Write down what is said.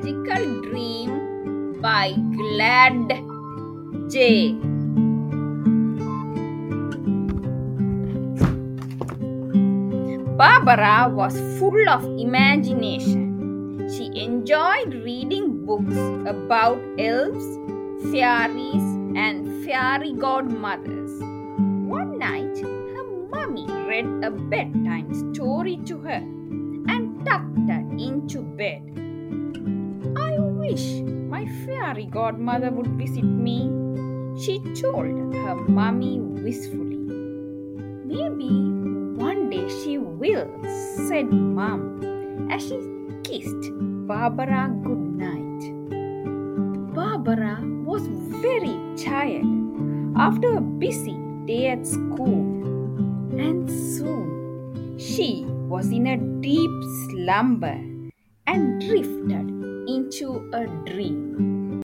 Magical Dream by Glad J. Barbara was full of imagination. She enjoyed reading books about elves, fairies, and fairy godmothers. One night, her mummy read a bedtime story to her and tucked her into bed. "I wish my fairy godmother would visit me," she told her mummy wistfully. "Maybe one day she will," said Mum as she kissed Barbara good night. Barbara was very tired after a busy day at school, and soon she was in a deep slumber and drifted into a dream.